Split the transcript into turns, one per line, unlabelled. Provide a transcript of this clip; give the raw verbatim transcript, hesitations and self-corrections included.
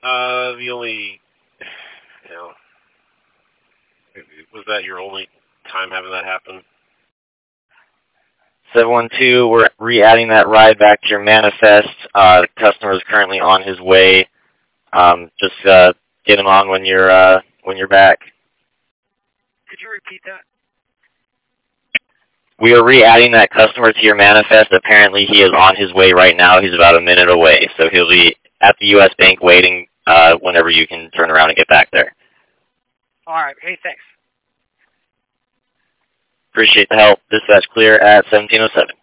Uh, the only, you know, was that your only time having that happen?
seven one two, we're re-adding that ride back to your manifest. Uh, the customer is currently on his way. Um, just uh, get him on when you're uh, when you're back.
Could you repeat that?
We are re-adding that customer to your manifest. Apparently, he is on his way right now. He's about a minute away, so he'll be at the U S Bank waiting uh, whenever you can turn around and get back there.
All right. Hey, thanks.
Appreciate the help. Dispatch clear at seventeen oh seven.